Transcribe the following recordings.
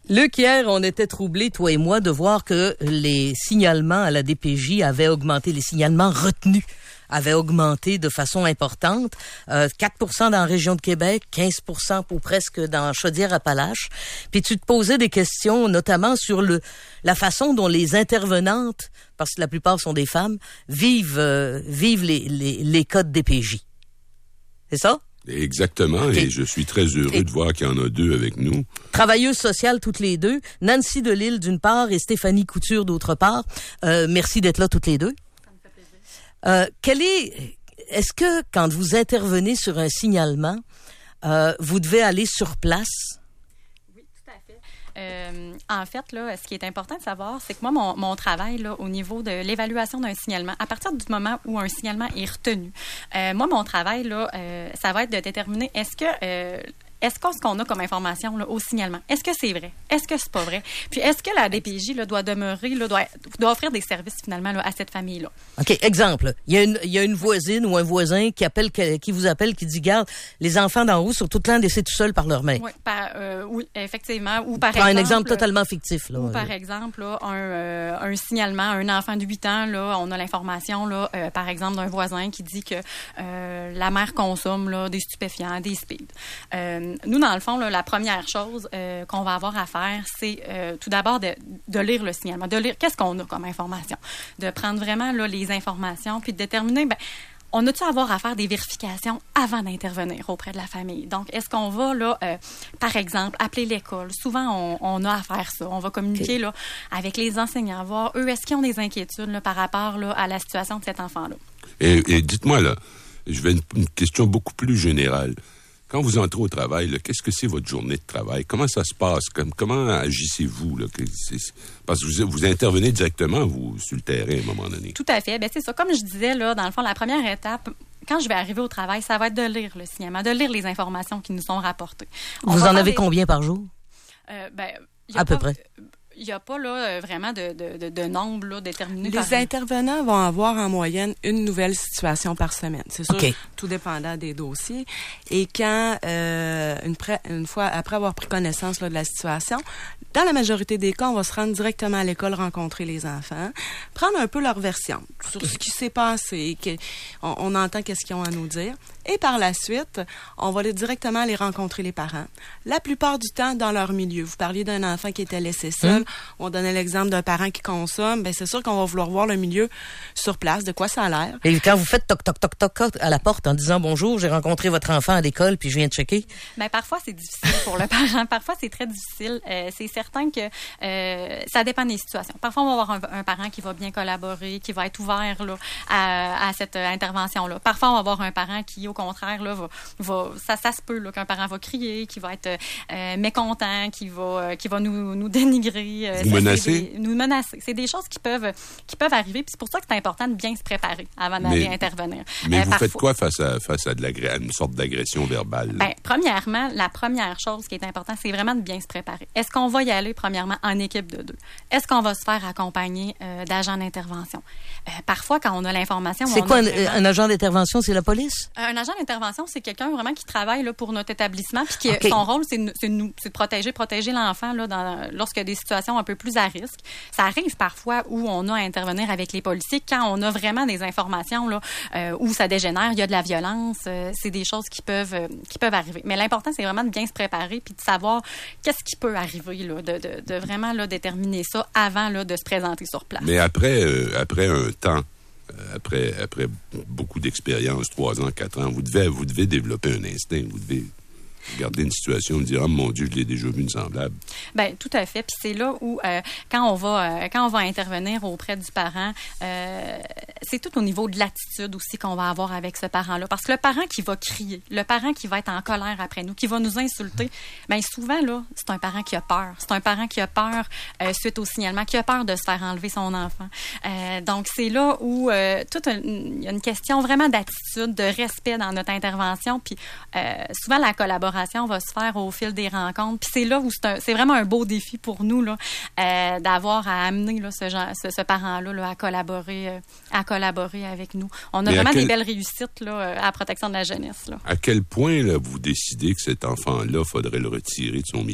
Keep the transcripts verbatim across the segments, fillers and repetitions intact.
Luc, hier, on était troublés, toi et moi, de voir que les signalements à la D P J avaient augmenté, les signalements retenus avaient augmenté de façon importante. Euh, quatre pour cent dans la région de Québec, quinze pour cent ou presque dans Chaudière-Appalaches. Puis tu te posais des questions, notamment sur le la façon dont les intervenantes, parce que la plupart sont des femmes, vivent euh, vivent les, les, les cas de D P J. C'est ça? Exactement, okay. Et je suis très heureux et de voir qu'il y en a deux avec nous. Travailleuses sociales toutes les deux, Nancy Delisle d'une part et Stéphanie Couture d'autre part. Euh, merci d'être là toutes les deux. Ça me fait plaisir. Euh, quel est, est-ce que quand vous intervenez sur un signalement, euh, vous devez aller sur place? Euh, en fait, là, ce qui est important de savoir, c'est que moi, mon, mon travail là, au niveau de l'évaluation d'un signalement, à partir du moment où un signalement est retenu, euh, moi, mon travail, là, euh, ça va être de déterminer est-ce que euh, est-ce qu'on, ce qu'on a comme information là, au signalement, est-ce que c'est vrai? Est-ce que c'est pas vrai? Puis est-ce que la D P J là, doit demeurer, là, doit, doit offrir des services finalement là, à cette famille-là? OK, exemple. Il y a une, il y a une voisine ou un voisin qui appelle, qui vous appelle, qui dit, garde, les enfants d'en haut sont tout le temps laissés tout seuls par leur mère. Oui, par, euh, oui, effectivement. Ou par Prends exemple, un exemple totalement fictif. Là. Ou par exemple, là, un, euh, un signalement, un enfant de huit ans, là, on a l'information, là, euh, par exemple, d'un voisin qui dit que euh, la mère consomme là, des stupéfiants, des speed. Euh, nous, dans le fond, là, la première chose euh, qu'on va avoir à faire, c'est euh, tout d'abord de, de lire le signalement, de lire qu'est-ce qu'on a comme information, de prendre vraiment là, les informations, puis de déterminer, ben, on a-tu à avoir à faire des vérifications avant d'intervenir auprès de la famille? Donc, est-ce qu'on va, là, euh, par exemple, appeler l'école? Souvent, on, on a à faire ça. On va communiquer okay. là, avec les enseignants, voir eux, est-ce qu'ils ont des inquiétudes là, par rapport là, à la situation de cet enfant-là? Et, et dites-moi, là, je vais une, une question beaucoup plus générale. Quand vous entrez au travail, là, qu'est-ce que c'est votre journée de travail? Comment ça se passe? Comme, comment agissez-vous? Là? Parce que vous, vous intervenez directement, vous, sur le terrain, à un moment donné. Tout à fait. Bien, c'est ça. Comme je disais, là, dans le fond, la première étape, quand je vais arriver au travail, ça va être de lire le signalement, de lire les informations qui nous sont rapportées. On vous en avez des... combien par jour? Euh, ben, à peu pas... près. Il n'y a pas là, vraiment de, de, de, de nombre là, déterminé. Les par... intervenants vont avoir en moyenne une nouvelle situation par semaine. C'est sûr, okay. tout dépendant des dossiers. Et quand, euh, une, pré- une fois, après avoir pris connaissance là, de la situation, dans la majorité des cas, on va se rendre directement à l'école rencontrer les enfants, prendre un peu leur version sur ce qui s'est passé, que, on, on entend qu'est-ce qu'ils ont à nous dire. Et par la suite, on va aller directement aller rencontrer les parents. La plupart du temps, dans leur milieu. Vous parliez d'un enfant qui était laissé seul. Mmh. On donnait l'exemple d'un parent qui consomme. Bien, c'est sûr qu'on va vouloir voir le milieu sur place, de quoi ça a l'air. Et quand vous faites toc, toc, toc, toc, toc à la porte en disant « Bonjour, j'ai rencontré votre enfant à l'école, puis je viens de checker. » Bien, parfois, c'est difficile pour le parent. Parfois, c'est très difficile. Euh, c'est certain que euh, ça dépend des situations. Parfois, on va avoir un, un parent qui va bien collaborer, qui va être ouvert là, à, à cette euh, intervention-là. Parfois, on va avoir un parent qui, au contraire, là, va, va, ça, ça se peut là, qu'un parent va crier, qui va être euh, mécontent, qui va, euh, qui va nous, nous dénigrer. Euh, vous ça, menacer? Des, nous menacer. C'est des choses qui peuvent, qui peuvent arriver. Puis c'est pour ça que c'est important de bien se préparer avant d'aller mais, intervenir. Mais euh, vous parfois, faites quoi face à, face à de l'agré- une sorte d'agression verbale? Bien, premièrement, la première chose qui est importante, c'est vraiment de bien se préparer. Est-ce qu'on va y aller, premièrement, en équipe de deux? Est-ce qu'on va se faire accompagner euh, d'agents d'intervention? Euh, parfois, quand on a l'information... C'est quoi un, vraiment... un agent d'intervention? C'est la police? Euh, un agent d'intervention, c'est quelqu'un vraiment qui travaille là, pour notre établissement, puis qui okay. son rôle, c'est, c'est, nous, c'est de protéger, protéger l'enfant là, dans, lorsqu'il y a des situations un peu plus à risque. Ça arrive parfois où on a à intervenir avec les policiers quand on a vraiment des informations là, euh, où ça dégénère, il y a de la violence, euh, c'est des choses qui peuvent, euh, qui peuvent arriver. Mais l'important, c'est vraiment de bien se préparer puis de savoir qu'est-ce qui peut arriver, là, de, de, de vraiment là, déterminer ça avant là, de se présenter sur place. Mais après, euh, après un temps, Après, après beaucoup d'expérience, trois ans, quatre ans, vous devez, vous devez développer un instinct, vous devez regarder une situation et dire « Oh mon Dieu, je l'ai déjà vu une semblable ». Bien, tout à fait. Puis c'est là où, euh, quand, on va, euh, quand on va intervenir auprès du parent, euh, c'est tout au niveau de l'attitude aussi qu'on va avoir avec ce parent-là. Parce que le parent qui va crier, le parent qui va être en colère après nous, qui va nous insulter, bien souvent, là, c'est un parent qui a peur. C'est un parent qui a peur euh, suite au signalement, qui a peur de se faire enlever son enfant. Euh, donc, c'est là où euh, tout il y a une question vraiment d'attitude, de respect dans notre intervention. Puis euh, souvent, la collaboration va se faire au fil des rencontres. Puis c'est là où c'est, un, c'est vraiment un beau défi pour nous là, euh, d'avoir à amener là, ce, genre, ce, ce parent-là là, à collaborer, euh, à collaborer avec nous. On a Mais vraiment quel... des belles réussites là, à la protection de la jeunesse. Là. À quel point là, vous décidez que cet enfant-là, il faudrait le retirer de son milieu?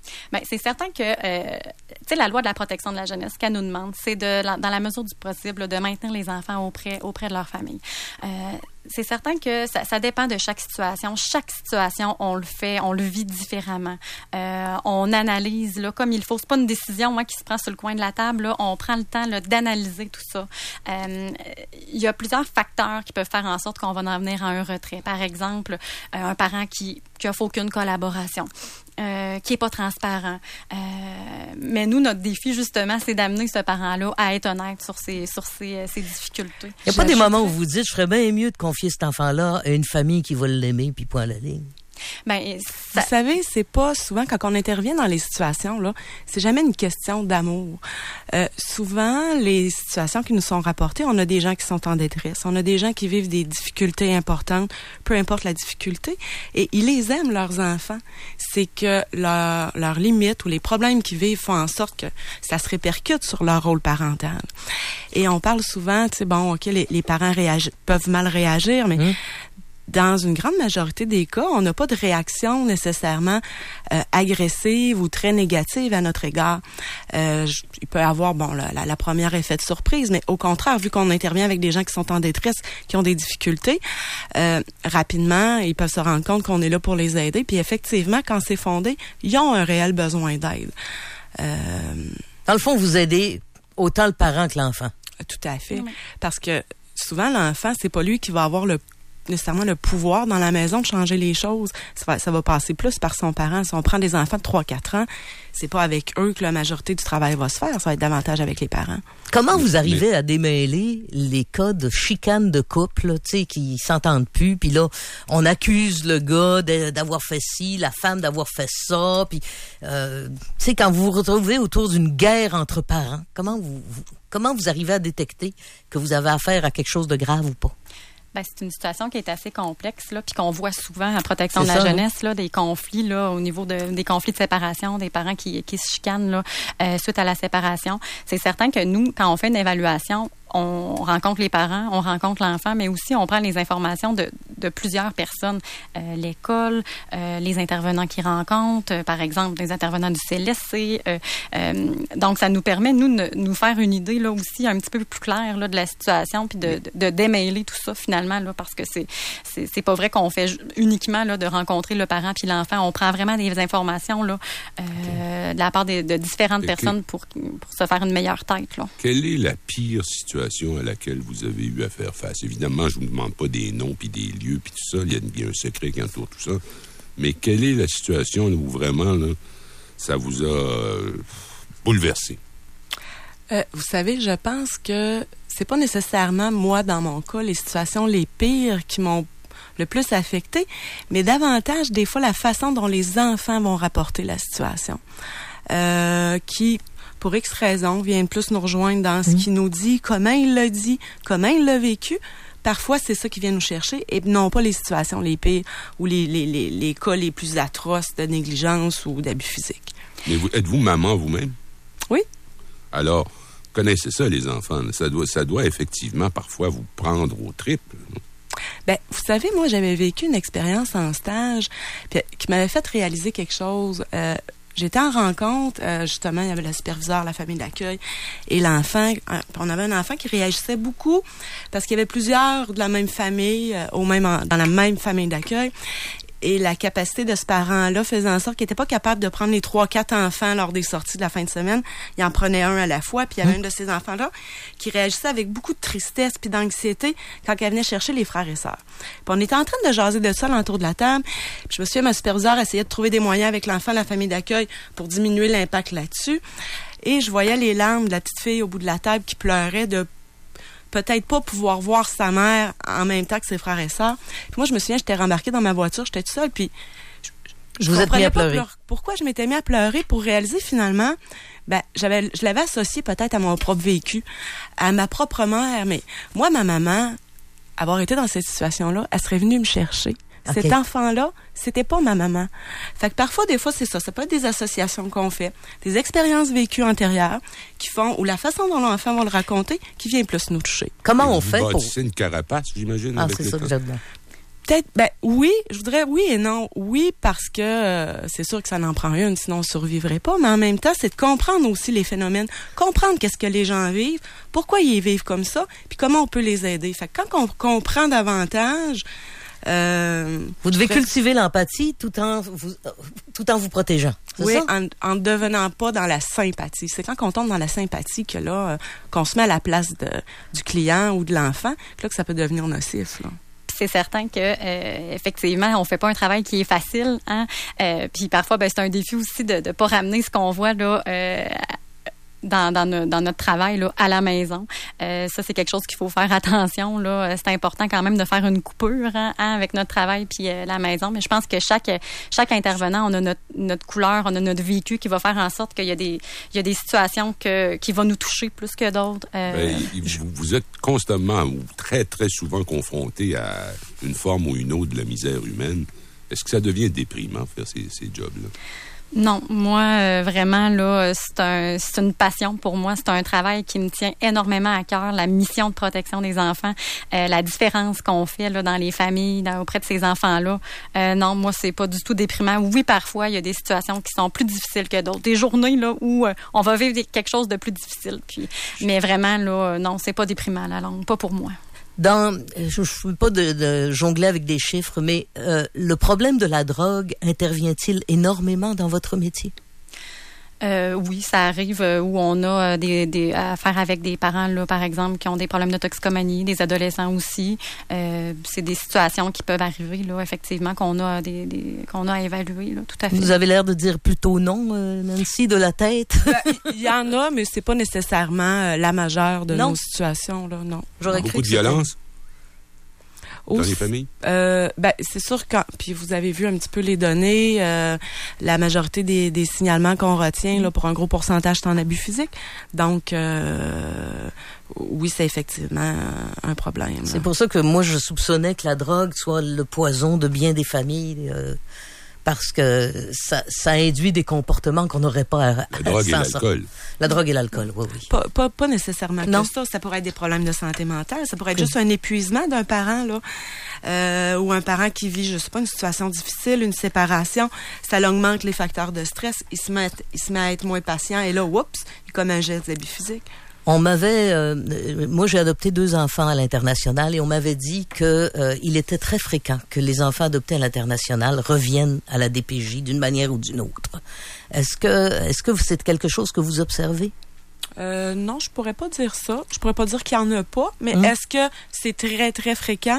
Bien, c'est certain que, euh, tu sais, la loi de la protection de la jeunesse, ce qu'elle nous demande, c'est de, dans la mesure du possible, là, de maintenir les enfants auprès, auprès de leur famille. Euh, c'est certain que ça, ça dépend de chaque situation. Chaque situation, on le fait, on le vit différemment. Euh, on analyse là, comme il faut. C'est pas une décision moi, qui se prend sur le coin de la table. Là. On prend le temps là, d'analyser tout ça. Euh, il y a plusieurs facteurs qui peuvent faire en sorte qu'on va en venir à un retrait. Par exemple, euh, un parent qui qui offre aucune collaboration. Euh, qui est pas transparent. Euh, mais nous, notre défi, justement, c'est d'amener ce parent-là à être honnête sur ses, sur ses, ses difficultés. Il n'y a pas des moments où vous dites, je ferais bien mieux de confier cet enfant-là à une famille qui va l'aimer, puis point à la ligne. Ben, ça... Vous savez, c'est pas souvent quand on intervient dans les situations là, c'est jamais une question d'amour. Euh, souvent, les situations qui nous sont rapportées, on a des gens qui sont en détresse, on a des gens qui vivent des difficultés importantes, peu importe la difficulté, et ils les aiment leurs enfants. C'est que leur leurs limites ou les problèmes qu'ils vivent font en sorte que ça se répercute sur leur rôle parental. Et on parle souvent, tu sais, bon, ok, les, les parents réagissent, peuvent mal réagir, mais mmh. Dans une grande majorité des cas, on n'a pas de réaction nécessairement euh, agressive ou très négative à notre égard. Euh, je, il peut y avoir, bon, la, la, la première effet de surprise, mais au contraire, vu qu'on intervient avec des gens qui sont en détresse, qui ont des difficultés, euh, rapidement, ils peuvent se rendre compte qu'on est là pour les aider. Puis effectivement, quand c'est fondé, ils ont un réel besoin d'aide. Euh, Dans le fond, vous aidez autant le parent que l'enfant. Tout à fait. Oui. Parce que souvent, l'enfant, c'est pas lui qui va avoir le nécessairement le pouvoir dans la maison de changer les choses. Ça va, ça va passer plus par son parent. Si on prend des enfants de trois quatre ans, c'est pas avec eux que la majorité du travail va se faire. Ça va être davantage avec les parents. Comment vous arrivez à démêler les cas de chicane de couple, tu sais, qui s'entendent plus, puis là, on accuse le gars de, d'avoir fait ci, la femme d'avoir fait ça, puis, euh, tu sais, quand vous vous retrouvez autour d'une guerre entre parents, comment vous, vous, comment vous arrivez à détecter que vous avez affaire à quelque chose de grave ou pas? Ben, c'est une situation qui est assez complexe, là, puis qu'on voit souvent en protection c'est de la ça, jeunesse, là, des conflits là, au niveau de, des conflits de séparation, des parents qui, qui se chicanent là, euh, suite à la séparation. C'est certain que nous, quand on fait une évaluation, on rencontre les parents, on rencontre l'enfant, mais aussi on prend les informations de, de plusieurs personnes. Euh, l'école, euh, les intervenants qui rencontrent, euh, par exemple, les intervenants du C L S C. Euh, euh, donc, ça nous permet, nous, de nous faire une idée là aussi un petit peu plus claire là, de la situation, puis de, de, de démêler tout ça finalement, là, parce que c'est, c'est, c'est pas vrai qu'on fait uniquement là, de rencontrer le parent puis l'enfant. On prend vraiment des informations là, euh, okay. de la part de, de différentes okay. personnes pour, pour se faire une meilleure tête. Là. Quelle est la pire situation à laquelle vous avez eu à faire face? Évidemment, je ne vous demande pas des noms puis des lieux puis tout ça. Il y, a, il y a un secret qui entoure tout ça. Mais quelle est la situation où vraiment là, ça vous a euh, bouleversé? Euh, vous savez, je pense que c'est pas nécessairement, moi, dans mon cas, les situations les pires qui m'ont le plus affecté, mais davantage, des fois, la façon dont les enfants vont rapporter la situation. Euh, qui... pour X raisons, viennent plus nous rejoindre dans ce mmh. qu'il nous dit, comment il l'a dit, comment il l'a vécu. Parfois, c'est ça qui vient nous chercher, et non pas les situations les pires ou les, les, les, les cas les plus atroces de négligence ou d'abus physiques. Mais vous, êtes-vous maman vous-même? Oui. Alors, connaissez ça, les enfants. Ça doit, ça doit effectivement parfois vous prendre aux tripes. Ben, vous savez, moi, j'avais vécu une expérience en stage puis, qui m'avait fait réaliser quelque chose. Euh, J'étais en rencontre, euh, justement, il y avait le superviseur, la famille d'accueil et l'enfant. Euh, on avait un enfant qui réagissait beaucoup parce qu'il y avait plusieurs de la même famille, euh, au même dans la même famille d'accueil. Et la capacité de ce parent-là faisait en sorte qu'il n'était pas capable de prendre les trois, quatre enfants lors des sorties de la fin de semaine. Il en prenait un à la fois, puis il y avait mmh. un de ces enfants-là qui réagissait avec beaucoup de tristesse puis d'anxiété quand elle venait chercher les frères et sœurs. Puis on était en train de jaser de ça l'entour de la table. Puis je me souviens, ma superviseure essayait de trouver des moyens avec l'enfant de la famille d'accueil pour diminuer l'impact là-dessus. Et je voyais les larmes de la petite fille au bout de la table qui pleurait de peut-être pas pouvoir voir sa mère en même temps que ses frères et sœurs. Puis moi, je me souviens, j'étais rembarquée dans ma voiture, j'étais toute seule, puis je, je, je vous êtes mis à pleurer. Pleurer. Pourquoi je m'étais mis à pleurer pour réaliser finalement, ben j'avais, je l'avais associé peut-être à mon propre vécu, à ma propre mère. Mais moi, ma maman, avoir été dans cette situation-là, elle serait venue me chercher. Okay. Cet enfant-là, c'était pas ma maman. Fait que parfois, des fois, c'est ça. Ça peut être des associations qu'on fait, des expériences vécues antérieures qui font, ou la façon dont l'enfant va le raconter, qui vient plus nous toucher. Comment Et on vous fait pour... C'est une carapace, j'imagine. Ah, avec c'est ça que j'aime bien. Peut-être, ben oui, je voudrais oui et non. Oui, parce que euh, c'est sûr que ça n'en prend une, sinon on survivrait pas. Mais en même temps, c'est de comprendre aussi les phénomènes, comprendre qu'est-ce que les gens vivent, pourquoi ils vivent comme ça, puis comment on peut les aider. Fait que quand on comprend davantage, euh, vous devez bref, cultiver l'empathie tout en vous, tout en vous protégeant. C'est oui, ça? en, en devenant pas dans la sympathie. C'est quand on tombe dans la sympathie que là, euh, qu'on se met à la place de, du client ou de l'enfant, que là que ça peut devenir nocif, là. C'est certain que euh, effectivement, on fait pas un travail qui est facile, hein. Euh, puis parfois, ben c'est un défi aussi de de pas ramener ce qu'on voit là. Euh, Dans, dans, no, dans notre travail là, à la maison. Euh, ça, c'est quelque chose qu'il faut faire attention. Là. C'est important quand même de faire une coupure hein, hein, avec notre travail puis euh, la maison. Mais je pense que chaque chaque intervenant, on a notre, notre couleur, on a notre vécu qui va faire en sorte qu'il y a des, il y a des situations que, qui vont nous toucher plus que d'autres. Euh, ben, vous, vous êtes constamment ou très, très souvent confronté à une forme ou une autre de la misère humaine. Est-ce que ça devient déprimant, faire ces, ces jobs-là? Non, moi euh, vraiment là, c'est un c'est une passion pour moi, c'est un travail qui me tient énormément à cœur, la mission de protection des enfants, euh, la différence qu'on fait là dans les familles, dans, auprès de ces enfants-là. Euh, non, moi c'est pas du tout déprimant. Oui, parfois il y a des situations qui sont plus difficiles que d'autres, des journées là où euh, on va vivre quelque chose de plus difficile. Puis, mais vraiment là, non, c'est pas déprimant la langue, pas pour moi. Dans, je ne veux pas de, de jongler avec des chiffres, mais euh, le problème de la drogue intervient-il énormément dans votre métier? Euh, oui, ça arrive euh, où on a des, des affaires avec des parents, là, par exemple, qui ont des problèmes de toxicomanie, des adolescents aussi. Euh, c'est des situations qui peuvent arriver, là, effectivement, qu'on a des, des qu'on a à évaluer, là, tout à fait. Vous avez l'air de dire plutôt non, euh, Nancy, de la tête. Il y en a, mais c'est pas nécessairement euh, la majeure de non. nos situations, là, non. J'aurais Beaucoup cru de que c'était... violence dans Aussi, les familles? Euh, ben, c'est sûr que, puis vous avez vu un petit peu les données, euh, la majorité des, des signalements qu'on retient, là, pour un gros pourcentage, c'est en abus physique. Donc, euh, oui, c'est effectivement un problème. C'est pour ça que moi, je soupçonnais que la drogue soit le poison de bien des familles, euh, parce que ça, ça induit des comportements qu'on n'aurait pas à, La drogue et l'alcool. La drogue et l'alcool, oui, oui. Pas, pas, pas nécessairement non. que ça. Ça pourrait être des problèmes de santé mentale. Ça pourrait être juste un épuisement d'un parent, là, euh, ou un parent qui vit, je sais pas, une situation difficile, une séparation. Ça augmente les facteurs de stress. Il se met, il se met à être moins patient. Et là, oups, il commet un geste d'abus physique. On m'avait, euh, moi j'ai adopté deux enfants à l'international et on m'avait dit que euh, il était très fréquent que les enfants adoptés à l'international reviennent à la D P J d'une manière ou d'une autre. Est-ce que, est-ce que c'est quelque chose que vous observez? Euh, non, je pourrais pas dire ça. Je pourrais pas dire qu'il y en a pas, mais mmh. est-ce que c'est très très fréquent?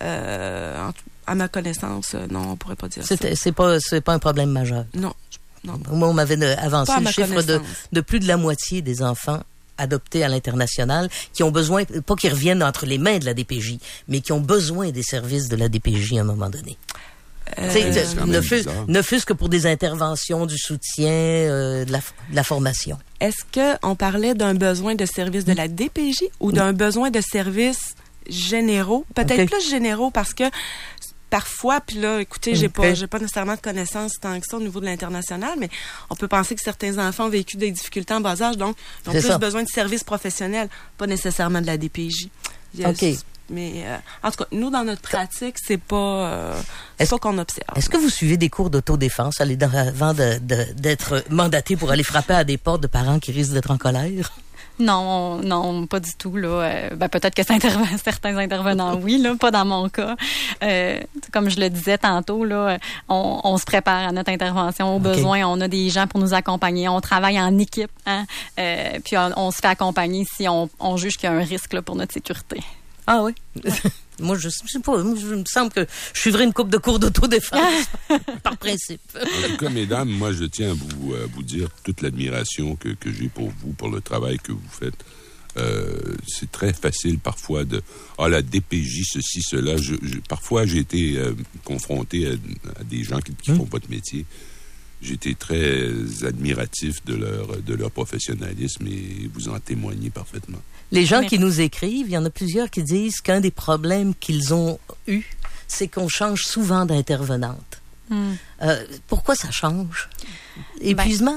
Euh, à ma connaissance, non, on pourrait pas dire c'est, ça. C'est pas, c'est pas un problème majeur. Non, non. Moi, on m'avait avancé le chiffre de, connaissance. de plus de la moitié des enfants adoptés à l'international, qui ont besoin, pas qu'ils reviennent entre les mains de la D P J, mais qui ont besoin des services de la D P J à un moment donné. Euh, euh, ne, fût, ne fût-ce que pour des interventions, du soutien, euh, de, la, de la formation. Est-ce qu'on parlait d'un besoin de services de la D P J ou d'un besoin de services généraux? Peut-être okay. plus généraux parce que parfois, puis là, écoutez, j'ai okay. pas, j'ai pas nécessairement de connaissances tant que ça au niveau de l'international, mais on peut penser que certains enfants ont vécu des difficultés en bas âge, donc ils ont C'est plus ça. besoin de services professionnels, pas nécessairement de la D P J. Yes. OK. Mais euh, en tout cas, nous, dans notre pratique, c'est pas, euh, c'est est-ce, pas qu'on observe. Est-ce que vous suivez des cours d'autodéfense aller dans, avant de, de, d'être mandaté pour aller frapper à des portes de parents qui risquent d'être en colère? Non, non, pas du tout. Là. Euh, ben, peut-être que certains intervenants, oui, là, pas dans mon cas. Euh, comme je le disais tantôt, là, on, on se prépare à notre intervention. Au okay. besoin, on a des gens pour nous accompagner. On travaille en équipe. Hein, euh, puis on, on se fait accompagner si on, on juge qu'il y a un risque là, pour notre sécurité. Ah oui? Ouais. Moi, je sais pas. Moi, je me semble que je suivrai une couple de cours d'autodéfense, par principe. En tout cas, mesdames, moi, je tiens à vous, à vous dire toute l'admiration que, que j'ai pour vous, pour le travail que vous faites. Euh, c'est très facile, parfois, de... Ah, la D P J, ceci, cela. Je, je, parfois, j'ai été euh, confronté à, à des gens qui ne font pas de métier. J'ai été très admiratif de leur, de leur professionnalisme et vous en témoignez parfaitement. Les gens Merci. qui nous écrivent, il y en a plusieurs qui disent qu'un des problèmes qu'ils ont eu, c'est qu'on change souvent d'intervenante. Mm. Euh, pourquoi ça change? Épuisement?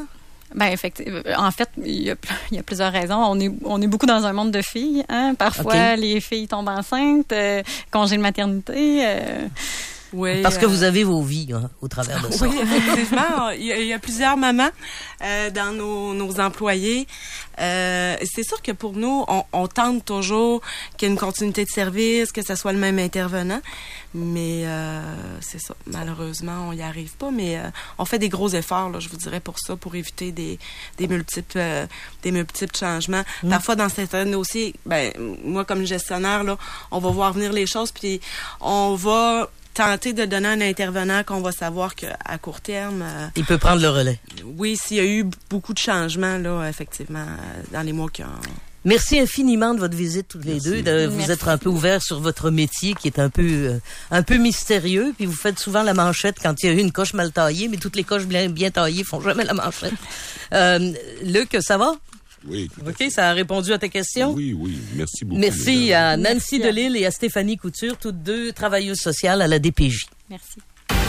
Ben effectivement. En fait, il y a, il y a plusieurs raisons. On est, on est beaucoup dans un monde de filles. Hein? Parfois, okay. les filles tombent enceintes, euh, congé de maternité. Euh... Oui, Parce que euh... vous avez vos vies hein, au travers de ça. Oui, effectivement. Il y a, il y a plusieurs mamans euh, dans nos, nos employés. Euh, c'est sûr que pour nous, on, on tente toujours qu'il y ait une continuité de service, que ce soit le même intervenant. Mais euh, c'est ça. Malheureusement, on n'y arrive pas. Mais euh, on fait des gros efforts, là, je vous dirais, pour ça, pour éviter des, des multiples euh, des multiples changements. Mmh. Parfois, dans certains dossiers, ben moi, comme gestionnaire, là, on va voir venir les choses, puis on va tenter de donner un intervenant qu'on va savoir qu'à court terme... Euh, il peut prendre le relais. Oui, s'il y a eu beaucoup de changements, là, effectivement, dans les mois qui ont... Merci infiniment de votre visite toutes les Merci. deux, de vous Merci. être un peu ouverts sur votre métier qui est un peu euh, un peu mystérieux, puis vous faites souvent la manchette quand il y a une coche mal taillée, mais toutes les coches bien, bien taillées font jamais la manchette. Euh, Luc, ça va? Oui. OK, ça a répondu à tes questions? Oui, oui. Merci beaucoup. Merci à Nancy Delisle et à Stéphanie Couture, toutes deux travailleuses sociales à la D P J. Merci.